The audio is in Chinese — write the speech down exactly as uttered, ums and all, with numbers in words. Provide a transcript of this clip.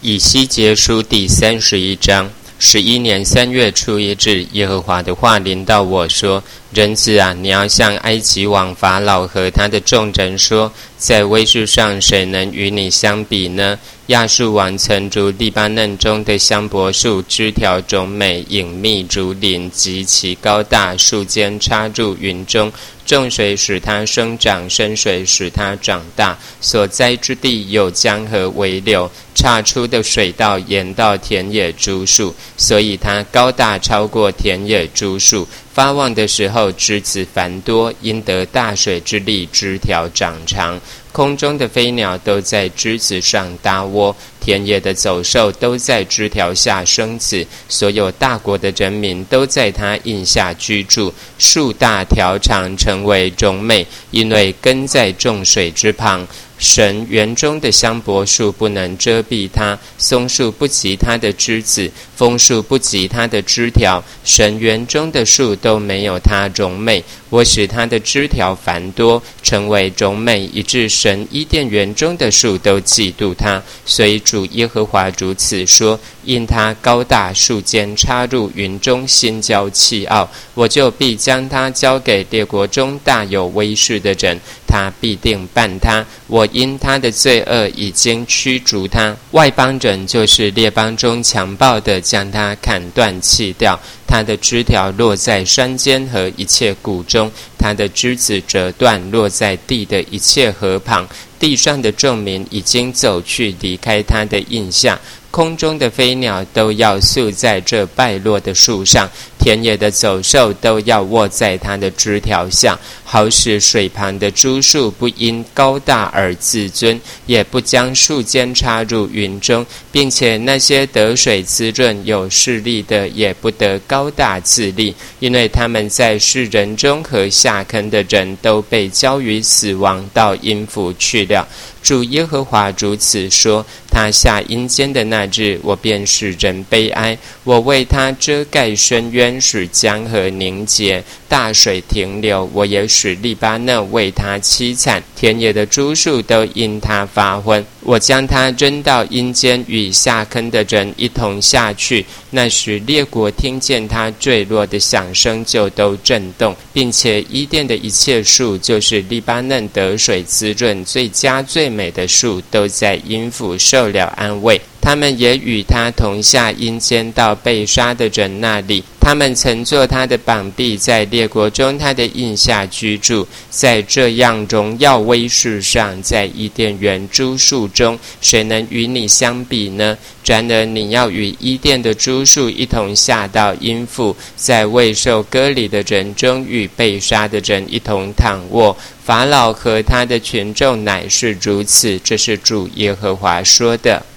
以西结书第三十一章。十一年三月初一日，耶和华的话临到我说：人子啊，你要向埃及王法老和他的众人说，在威势上谁能与你相比呢？亚述王曾如利巴嫩中的香柏树，枝条种美，隐秘如林，极其高大，树尖插入云中，众水使它生长，深水使它长大，所栽之地有江河为流，岔出的水道沿到田野诸树，所以它高大超过田野诸树。发旺的时候枝子繁多，因得大水之力，枝条长长。空中的飞鸟都在枝子上搭窝，田野的走兽都在枝条下生子，所有大国的人民都在它荫下居住。树大条长，成为荣美，因为根在众水之旁。神园中的香柏树不能遮蔽它，松树不及它的枝子，枫树不及它的枝条，神园中的树都没有它荣美。我使它的枝条繁多，成为荣美，以致神伊甸园中的树都嫉妒它。所以主耶和华如此说：因它高大，树尖插入云中，心骄气傲，我就必将它交给列国中大有威势的人，他必定办他。我因他的罪恶已经驱逐他，外邦人就是列邦中强暴的，将他砍断弃掉。他的枝条落在山间和一切谷中，他的枝子折断，落在地的一切河旁。地上的众民已经走去，离开他的荫下。空中的飞鸟都要宿在这败落的树上，田野的走兽都要卧在它的枝条下，好使水旁的诸树不因高大而自尊，也不将树尖插入云中，并且那些得水滋润有势力的也不得高大自立，因为他们在世人中和下坑的人都被交于死亡，到阴府去了。主耶和华如此说：他下阴间的那日，我便使人悲哀，我为他遮盖深渊，使江河凝结，大水停留，我也使利巴嫩为他凄惨，田野的诸树都因他发昏。我将他扔到阴间，与下坑的人一同下去。那时列国听见他坠落的响声，就都震动，并且伊甸的一切树，就是利巴嫩得水滋润最佳最美的树，都在阴府受了安慰。他们也与他同下阴间，到被杀的人那里。他们曾做他的膀臂，在列国中他的荫下居住。在这样荣耀威势上，在伊甸园诸树中，谁能与你相比呢？然而你要与伊甸的诸树一同下到阴府，在未受割礼的人中，与被杀的人一同躺卧。法老和他的群众乃是如此，这是主耶和华说的。